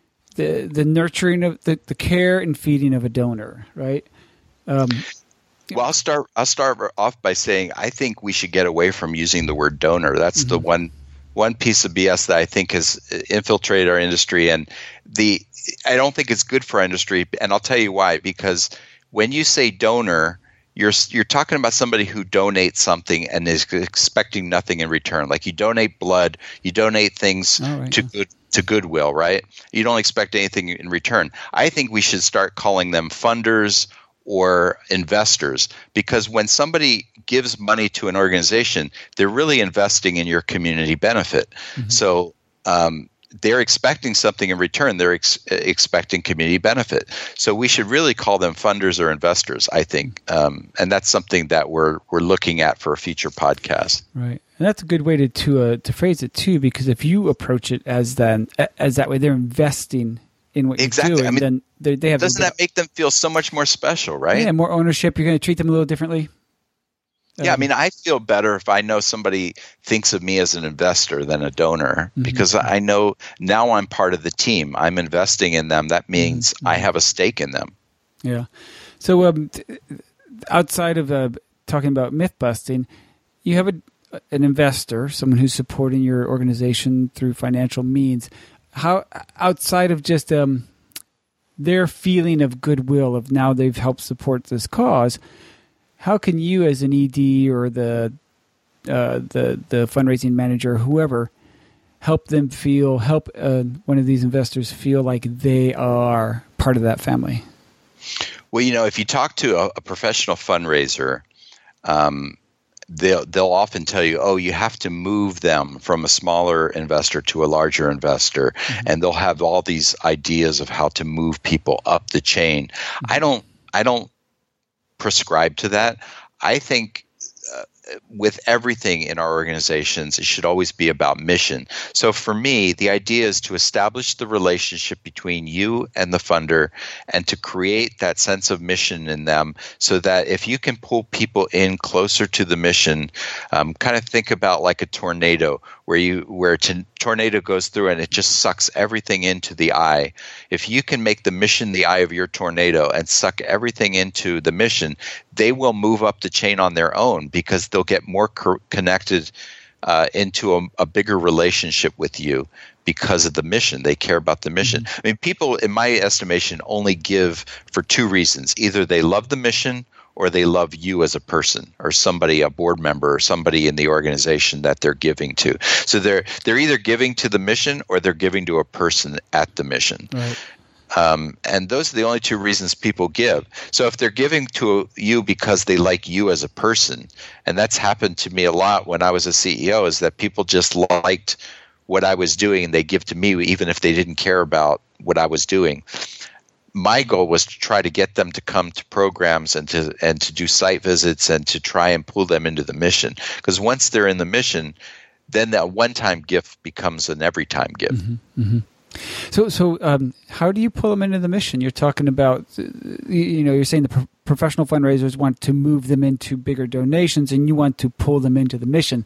The the nurturing of the, the care and feeding of a donor, right? Um, well, I'll start. I'll start off by saying I think we should get away from using the word donor. That's mm-hmm. the one one piece of B S that I think has infiltrated our industry, and the I don't think it's good for our industry. And I'll tell you why. Because when you say donor, you're you're talking about somebody who donates something and is expecting nothing in return. Like you donate blood, you donate things right, to yeah. good. to Goodwill, right? You don't expect anything in return. I think we should start calling them funders or investors, because when somebody gives money to an organization, they're really investing in your community benefit. Mm-hmm. So um, they're expecting something in return. They're ex- expecting community benefit. So we should really call them funders or investors, I think. Um, and that's something that we're we're looking at for a future podcast. Right. And that's a good way to to, uh, to phrase it too, because if you approach it as then as that way, they're investing in what exactly. you're doing. I mean, then they, they have doesn't that make them feel so much more special, right? Yeah, more ownership. You're going to treat them a little differently. Yeah, um, I mean, I feel better if I know somebody thinks of me as an investor than a donor, mm-hmm. because I know now I'm part of the team. I'm investing in them. That means mm-hmm. I have a stake in them. Yeah. So um, t- outside of uh, talking about myth busting, you have a an investor, someone who's supporting your organization through financial means. How, outside of just um, their feeling of goodwill of now they've helped support this cause, how can you as an E D or the uh, the the fundraising manager, whoever, help them feel, help uh, one of these investors feel like they are part of that family? Well, you know, if you talk to a, a professional fundraiser, um, They'll, they'll often tell you, oh, you have to move them from a smaller investor to a larger investor. Mm-hmm. And they'll have all these ideas of how to move people up the chain. Mm-hmm. I don't I don't prescribe to that. I think uh, with everything in our organizations, it should always be about mission. So for me, the idea is to establish the relationship between you and the funder and to create that sense of mission in them, so that if you can pull people in closer to the mission, um, kind of think about like a tornado where you where a t- tornado goes through and it just sucks everything into the eye. If you can make the mission the eye of your tornado and suck everything into the mission, they will move up the chain on their own, because they'll get more co- connected uh, into a, a bigger relationship with you because of the mission. They care about the mission. Mm-hmm. I mean, people, in my estimation, only give for two reasons. Either they love the mission or they love you as a person or somebody, a board member or somebody in the organization that they're giving to. So they're they're either giving to the mission or they're giving to a person at the mission. Right. Um, and those are the only two reasons people give. So if they're giving to you because they like you as a person, and that's happened to me a lot when I was a C E O, is that people just liked what I was doing and they give to me even if they didn't care about what I was doing. My goal was to try to get them to come to programs and to and to do site visits and to try and pull them into the mission. Because once they're in the mission, then that one-time gift becomes an every-time gift. Mm-hmm, mm-hmm. So, so um, how do you pull them into the mission? You're talking about, you know, you're saying the pro- professional fundraisers want to move them into bigger donations, and you want to pull them into the mission.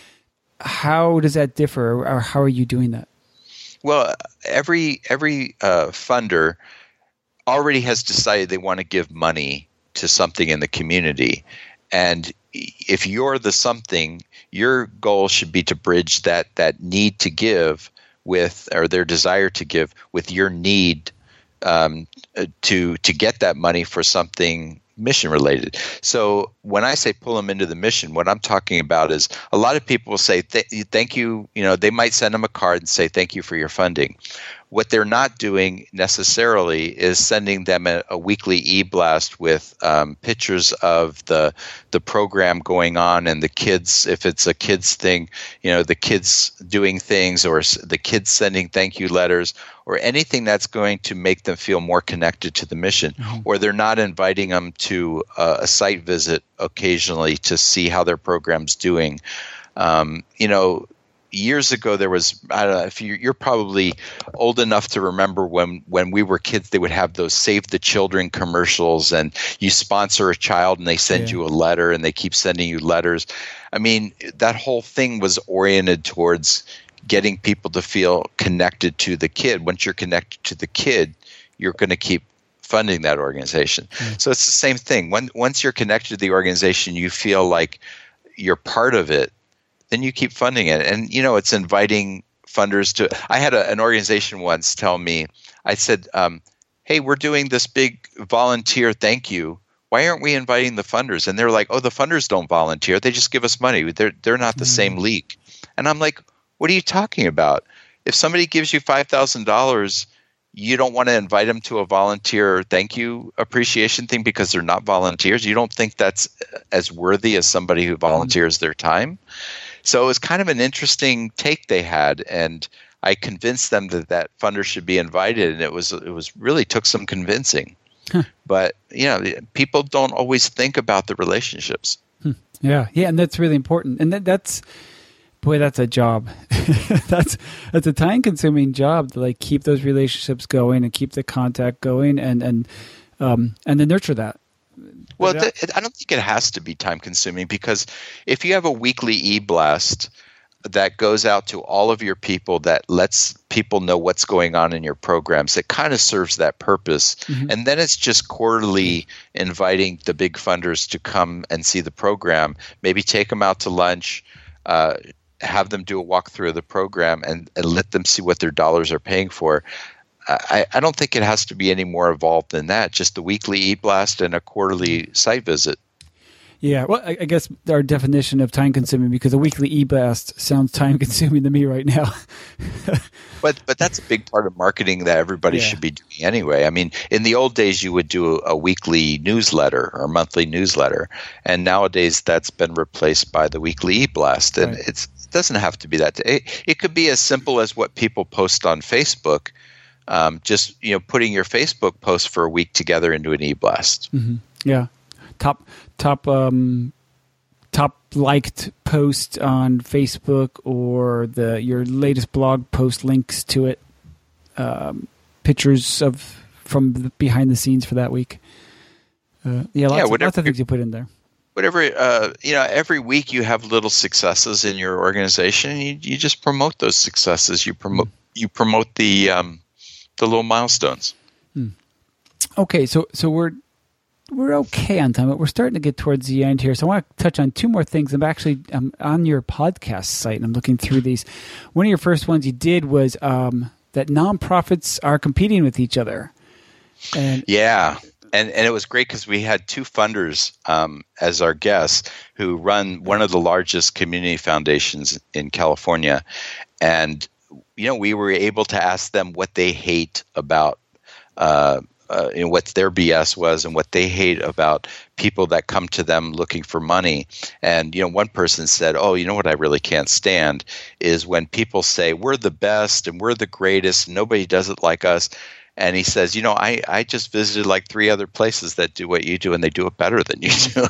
How does that differ, or how are you doing that? Well, every every uh, funder already has decided they want to give money to something in the community, and if you're the something, your goal should be to bridge that that need to give with, or their desire to give, with your need um, to to get that money for something mission related. So when I say pull them into the mission, what I'm talking about is a lot of people will say, Th- thank you, you know, they might send them a card and say, thank you for your funding. What they're not doing necessarily is sending them a, a weekly e-blast with um, pictures of the the program going on and the kids, if it's a kids thing, you know, the kids doing things, or the kids sending thank you letters, or anything that's going to make them feel more connected to the mission. Mm-hmm. Or they're not inviting them to uh, a site visit occasionally to see how their program's doing. Um, you know, years ago, there was, I don't know, if you, you're probably old enough to remember when, when we were kids, they would have those Save the Children commercials, and you sponsor a child and they send yeah. you a letter, and they keep sending you letters. I mean, that whole thing was oriented towards getting people to feel connected to the kid. Once you're connected to the kid, you're going to keep funding that organization. Mm. So it's the same thing. When, once you're connected to the organization, you feel like you're part of it, then you keep funding it. And, you know, it's inviting funders to – I had a, an organization once tell me, I said, um, hey, we're doing this big volunteer thank you. Why aren't we inviting the funders? And they're like, oh, the funders don't volunteer. They just give us money. They're, they're not the mm. same league. And I'm like, what are you talking about? If somebody gives you five thousand dollars, you don't want to invite them to a volunteer thank you appreciation thing because they're not volunteers? You don't think that's as worthy as somebody who volunteers their time? So it was kind of an interesting take they had, and I convinced them that that funder should be invited, and it was it was really took some convincing. Huh. But, you know, people don't always think about the relationships. Hmm. Yeah, yeah, and that's really important. And that, that's... Boy, that's a job. that's that's a time-consuming job to like keep those relationships going and keep the contact going, and and um, and then nurture that. Well, th- I don't think it has to be time-consuming, because if you have a weekly e-blast that goes out to all of your people, that lets people know what's going on in your programs, it kind of serves that purpose. Mm-hmm. And then it's just quarterly inviting the big funders to come and see the program, maybe take them out to lunch, uh, have them do a walkthrough of the program, and, and let them see what their dollars are paying for. I, I don't think it has to be any more evolved than that. Just the weekly e-blast and a quarterly site visit. Yeah, well, I, I guess our definition of time-consuming, because a weekly e-blast sounds time-consuming to me right now. but but that's a big part of marketing that everybody yeah. should be doing anyway. I mean, in the old days, you would do a, a weekly newsletter or monthly newsletter, and nowadays that's been replaced by the weekly e-blast. And right. it's, it doesn't have to be that. It, it could be as simple as what people post on Facebook. Um, just, you know, putting your Facebook post for a week together into an e-blast. Mm-hmm. Yeah. Top top um, top liked post on Facebook, or the your latest blog post links to it, um, pictures of from the behind the scenes for that week. Uh, yeah, lots, yeah, of, lots of things you put in there. Whatever, uh, you know, every week you have little successes in your organization, and you, you just promote those successes. You promote mm-hmm. you promote the um, the little milestones. Hmm. Okay, so so we're we're okay on time, but we're starting to get towards the end here. So I want to touch on two more things. I'm actually I'm on your podcast site, and I'm looking through these. One of your first ones you did was um, that nonprofits are competing with each other. And yeah, and and it was great because we had two funders um, as our guests who run one of the largest community foundations in California, and you know, we were able to ask them what they hate about, uh, uh, you know, what their B S was and what they hate about people that come to them looking for money. And, you know, one person said, oh, you know what I really can't stand is when people say we're the best and we're the greatest, and nobody does it like us. And he says, you know, I, I just visited like three other places that do what you do, and they do it better than you do.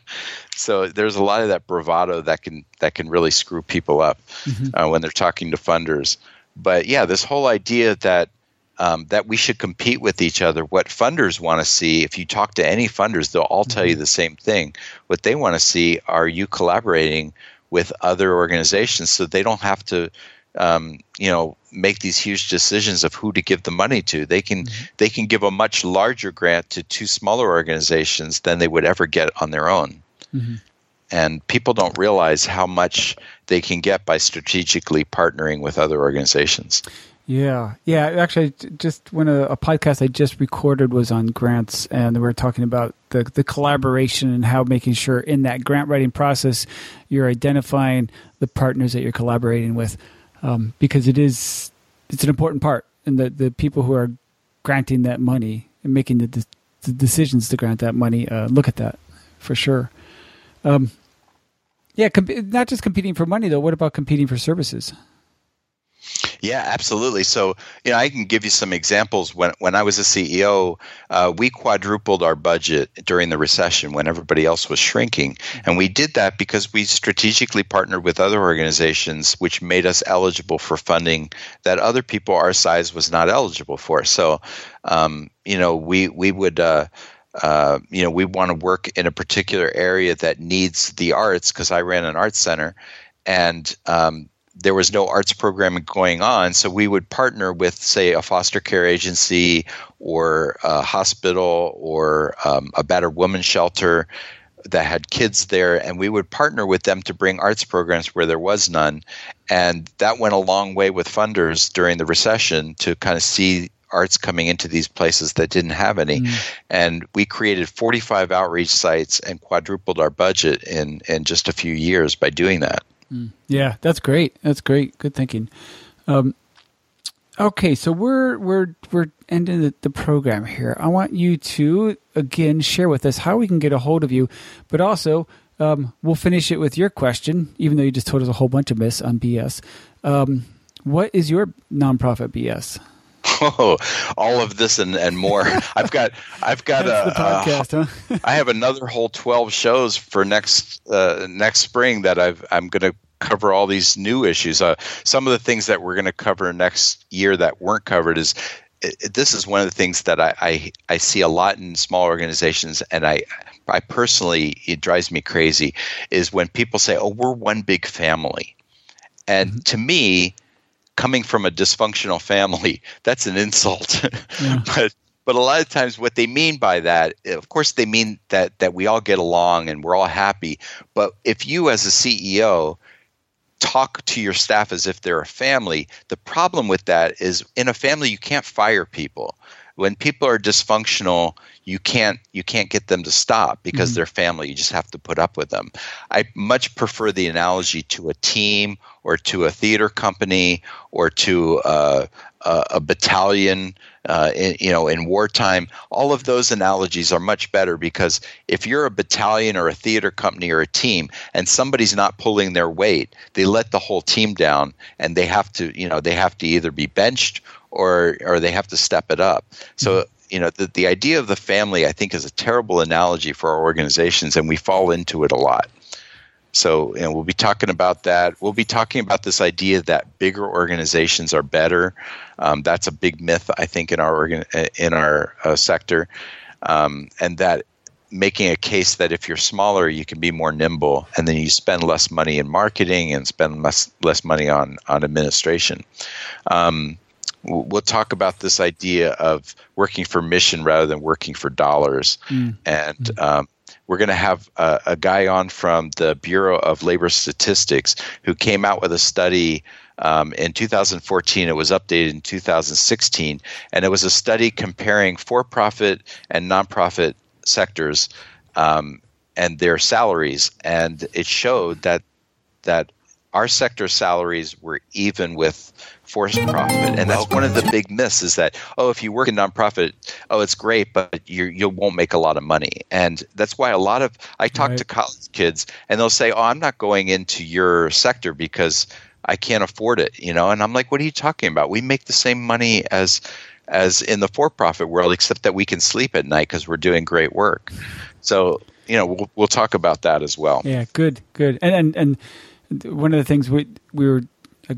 So there's a lot of that bravado that can that can really screw people up mm-hmm. uh, when they're talking to funders. But yeah, this whole idea that um, that we should compete with each other. What funders want to see, if you talk to any funders, they'll all tell you the same thing. What they want to see are you collaborating with other organizations, so they don't have to, um, you know, make these huge decisions of who to give the money to. They can mm-hmm. they can give a much larger grant to two smaller organizations than they would ever get on their own. Mm-hmm. And people don't realize how much they can get by strategically partnering with other organizations. Yeah. Yeah. Actually, just when a, a podcast I just recorded was on grants, and we were talking about the, the collaboration and how making sure in that grant writing process, you're identifying the partners that you're collaborating with, um, because it is, it's an important part. And the, the people who are granting that money and making the, de- the decisions to grant that money, uh, look at that for sure. Um, yeah. Com- not just competing for money though. What about competing for services? Yeah, absolutely. So, you know, I can give you some examples. When when I was a C E O, uh, we quadrupled our budget during the recession when everybody else was shrinking. And we did that because we strategically partnered with other organizations, which made us eligible for funding that other people our size was not eligible for. So, um, you know, we, we would uh, – Uh, you know, we want to work in a particular area that needs the arts, because I ran an arts center, and um, there was no arts programming going on. So we would partner with, say, a foster care agency or a hospital or um, a battered women's shelter that had kids there, and we would partner with them to bring arts programs where there was none. And that went a long way with funders during the recession to kind of see arts coming into these places that didn't have any. Mm. And we created forty-five outreach sites and quadrupled our budget in, in just a few years by doing that. Mm. Yeah, that's great. That's great. Good thinking. Um, okay, so we're we're we're ending the, the program here. I want you to, again, share with us how we can get a hold of you, but also um, we'll finish it with your question, even though you just told us a whole bunch of myths on B S. Um, what is your nonprofit B S? Oh, all of this and, and more. I've got, I've got a, the podcast, a huh? I have another whole twelve shows for next uh, next spring that I've, I'm going to cover all these new issues. Uh, some of the things that we're going to cover next year that weren't covered is it, this is one of the things that I, I I see a lot in small organizations, and I I personally, it drives me crazy, is when people say, "Oh, we're one big family," and mm-hmm. to me, coming from a dysfunctional family, that's an insult. Yeah. but but a lot of times what they mean by that, of course they mean that that we all get along and we're all happy. But if you as a C E O talk to your staff as if they're a family, the problem with that is in a family you can't fire people. When people are dysfunctional, you can't you can't get them to stop because mm-hmm. they're family. You just have to put up with them. I much prefer the analogy to a team or to a theater company or to uh, a, a battalion. Uh, in, you know, in wartime, all of those analogies are much better, because if you're a battalion or a theater company or a team and somebody's not pulling their weight, they let the whole team down, and they have to, you know, they have to either be benched or or they have to step it up. So, you know, the, the idea of the family, I think, is a terrible analogy for our organizations, and we fall into it a lot. So, you know, we'll be talking about that. We'll be talking about this idea that bigger organizations are better. Um, that's a big myth, I think, in our organ- in our uh, sector, um, and that making a case that if you're smaller, you can be more nimble, and then you spend less money in marketing and spend less less money on on administration. Um, We'll talk about this idea of working for mission rather than working for dollars. Mm. And um, we're going to have a, a guy on from the Bureau of Labor Statistics who came out with a study um, in two thousand fourteen. It was updated in two thousand sixteen. And it was a study comparing for-profit and nonprofit sectors um, and their salaries. And it showed that that our sector salaries were even with for-profit, and that's one of the big myths, is that, oh, if you work in nonprofit, oh, it's great, but you you won't make a lot of money. And that's why a lot of I talk right. to college kids, and they'll say, oh, I'm not going into your sector because I can't afford it, you know. And I'm like, what are you talking about? We make the same money as as in the for-profit world, except that we can sleep at night because we're doing great work. So, you know, we'll, we'll talk about that as well. Yeah, good, good. And and, and one of the things we we were,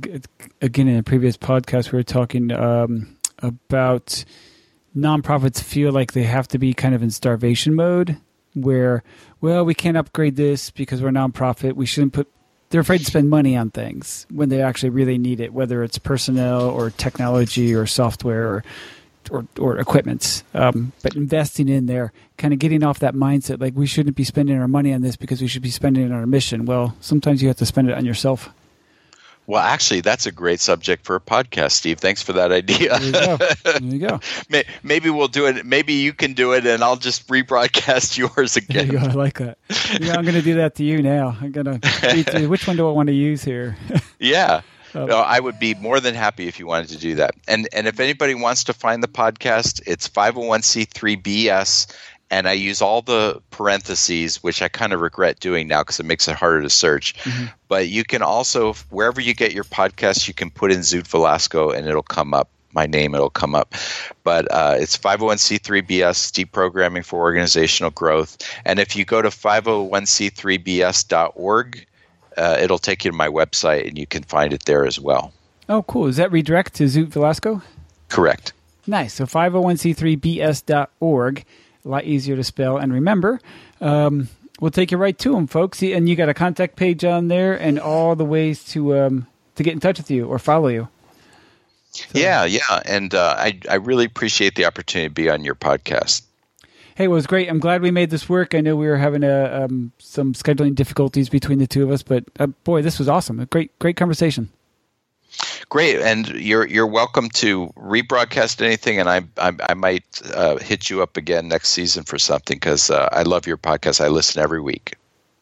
again, in a previous podcast, we were talking um, about nonprofits feel like they have to be kind of in starvation mode where, well, we can't upgrade this because we're a nonprofit. We shouldn't put, they're afraid to spend money on things when they actually really need it, whether it's personnel or technology or software or or, or equipment. Um, but investing in there, kind of getting off that mindset, like we shouldn't be spending our money on this because we should be spending it on our mission. Well, sometimes you have to spend it on yourself. Well, actually, that's a great subject for a podcast, Steve. Thanks for that idea. There you go. There you go. Maybe we'll do it. Maybe you can do it, and I'll just rebroadcast yours again. There you go. I like that. Yeah, I'm going to do that to you now. I'm going to. Which one do I want to use here? Yeah. Um, No, I would be more than happy if you wanted to do that. And and if anybody wants to find the podcast, it's five oh one c three B S. And I use all the parentheses, which I kind of regret doing now because it makes it harder to search. Mm-hmm. But you can also, wherever you get your podcasts, you can put in Zoot Velasco and it'll come up. My name, it'll come up. But uh, it's five oh one c three B S, Deprogramming for Organizational Growth. And if you go to five oh one c three b s dot org, uh, it'll take you to my website and you can find it there as well. Oh, cool. Does that redirect to Zoot Velasco? Correct. Nice. So five oh one c three b s dot org. A lot easier to spell and remember. Um, we'll take you right to them, folks. And you got a contact page on there and all the ways to um, to get in touch with you or follow you. So, yeah, yeah. And uh, I, I really appreciate the opportunity to be on your podcast. Hey, well, it was great. I'm glad we made this work. I know we were having a, um, some scheduling difficulties between the two of us, but uh, boy, this was awesome. A great, great conversation. Great, and you're you're welcome to rebroadcast anything, and I I, I might uh, hit you up again next season for something because uh, I love your podcast. I listen every week.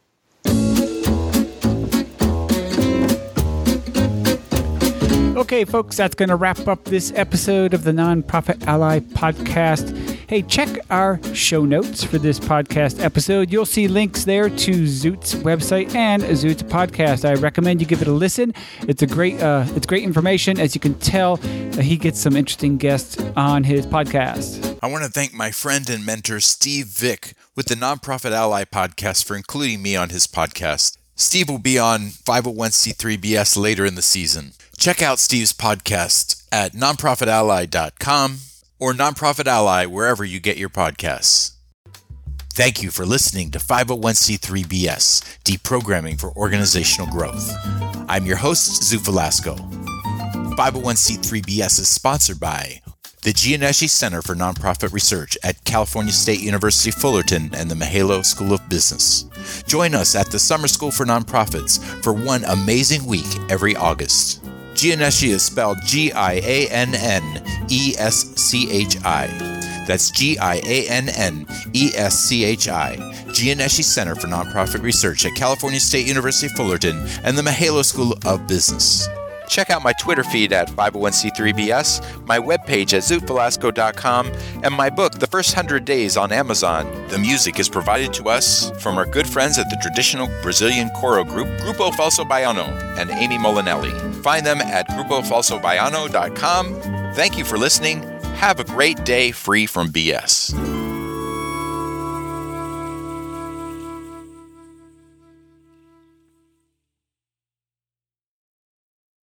Okay, folks, that's going to wrap up this episode of the Nonprofit Ally Podcast. Hey, check our show notes for this podcast episode. You'll see links there to Zoot's website and Zoot's podcast. I recommend you give it a listen. It's a great, uh, it's great information. As you can tell, uh, he gets some interesting guests on his podcast. I want to thank my friend and mentor, Steve Vick, with the Nonprofit Ally Podcast for including me on his podcast. Steve will be on five oh one c three B S later in the season. Check out Steve's podcast at nonprofit ally dot com or Nonprofit Ally wherever you get your podcasts. Thank you for listening to five oh one c three B S, Deprogramming for Organizational Growth. I'm your host, Zoot Velasco. five oh one c three B S is sponsored by the Gianneschi Center for Nonprofit Research at California State University Fullerton and the Mahalo School of Business. Join us at the Summer School for Nonprofits for one amazing week every August. Gianneschi is spelled G I A N N E S C H I. That's G I A N N E S C H I. Gianneschi Center for Nonprofit Research at California State University Fullerton and the Mahalo School of Business. Check out my Twitter feed at five oh one c three B S, my webpage at zoot velasco dot com, and my book, The First Hundred Days, on Amazon. The music is provided to us from our good friends at the traditional Brazilian choral group, Grupo Falso Baiano, and Amy Molinelli. Find them at grupo falso baiano dot com. Thank you for listening. Have a great day free from B S.